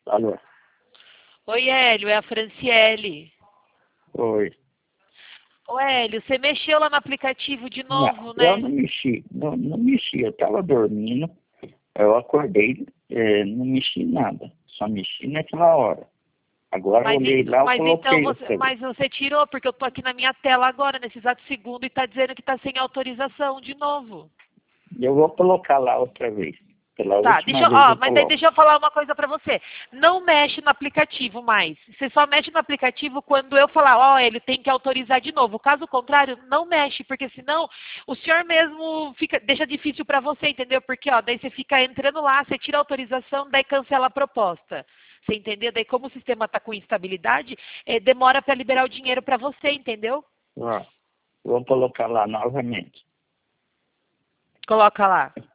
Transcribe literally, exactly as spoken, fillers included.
Alô? Oi, Hélio, é a Franciele. Oi. Ô, Hélio, você mexeu lá no aplicativo de novo, Não, eu né? não mexi. Não, não mexi. Eu estava dormindo. Eu acordei, é, não mexi nada. Só mexi naquela hora. Agora eu Mas, olhei en- lá, eu mas então coloquei você, outra vez. mas você tirou, porque eu tô aqui na minha tela agora, nesse exato segundo, e tá dizendo que tá sem autorização de novo. E eu vou colocar lá outra vez. Pela Tá, última deixa eu, vez ó, eu mas aí coloco. deixa eu falar uma coisa pra você. Não mexe no aplicativo mais. Você só mexe no aplicativo quando eu falar, ó, ele tem que autorizar de novo. Caso contrário, não mexe, porque senão o senhor mesmo fica, deixa difícil pra você, entendeu? Porque, ó, daí você fica entrando lá, você tira a autorização, daí cancela a proposta. Você entendeu? Daí como o sistema tá com instabilidade, eh, demora pra liberar o dinheiro pra você, entendeu? Ó, eu vou colocar lá novamente. Coloca lá.